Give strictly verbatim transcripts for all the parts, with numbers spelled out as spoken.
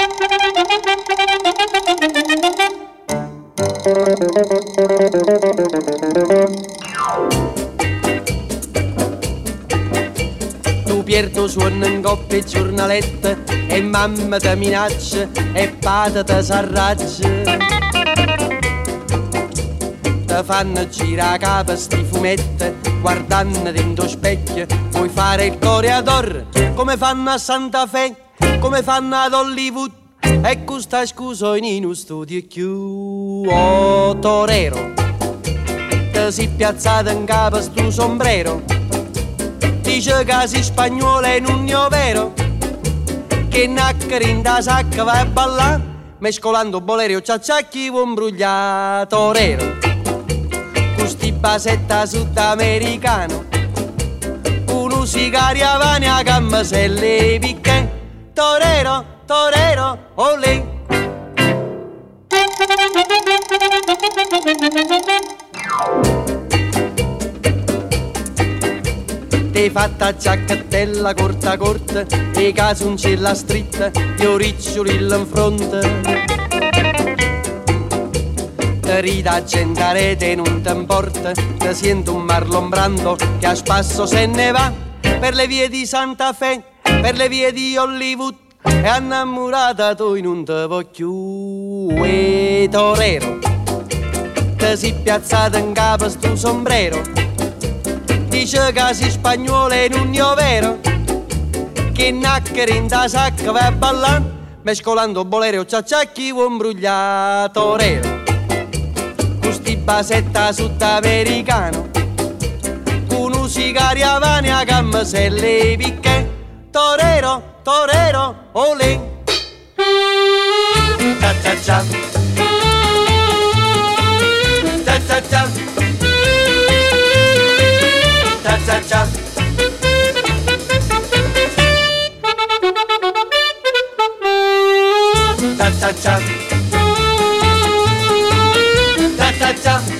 Tu Pierto suona in coppia giornaletta e mamma ti minaccia e padre ti s'arraggia. Ti fanno girare a capo sti fumetti guardando dentro specchio. Vuoi fare il coreador come fanno a Santa Fe, come fanno ad Hollywood. E questa scusa in uno studio più. Oh torero, ti si piazzato in capo sto sombrero. Dice che sei spagnolo e non è vero, che naccari in da sacca vai a ballare, mescolando bolero e ciacciacchi vuoi imbrugliare. Torero, con sti basetta sudamericano, uno sigari avani a gamma se le picche. Torero, torero, olè. Ti fatta giacchettella corta corta e casoncella stritta, gli oriccioli in fronte. Ti rida a gente rete non ti importa, ti sento un Marlon Brando che a spasso se ne va per le vie di Santa Fe, per le vie di Hollywood. E innamorata tu non te vuoi più. E torero, ti si piazzata in capo sto sombrero. Dice che sei spagnolo e non è vero, che naccari in da sacca vai a ballare, mescolando bolero e ciacciacchi vuoi imbrugliare. Torero, con sti basetta sudamericano, con un sigari avani a gamma se le picche. Torero, torero, olè. Cia cia cia, cia cia cia, cia cia cia. Cia cia cia, cia cia cia.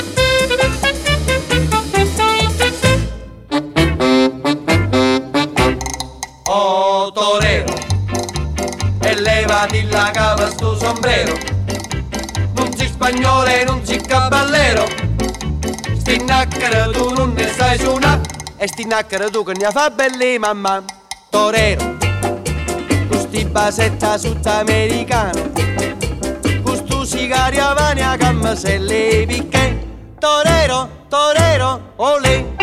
Oh torero, e levati la capa sto sombrero, non sei spagnolo e non sei caballero. Sti nacchere tu non ne sai suonare, e sti nacchere tu che ne fa belli mamma. Torero, con sti basetta sudamericano, con stu sigari avani a gamma se le picche. Torero, torero, olè.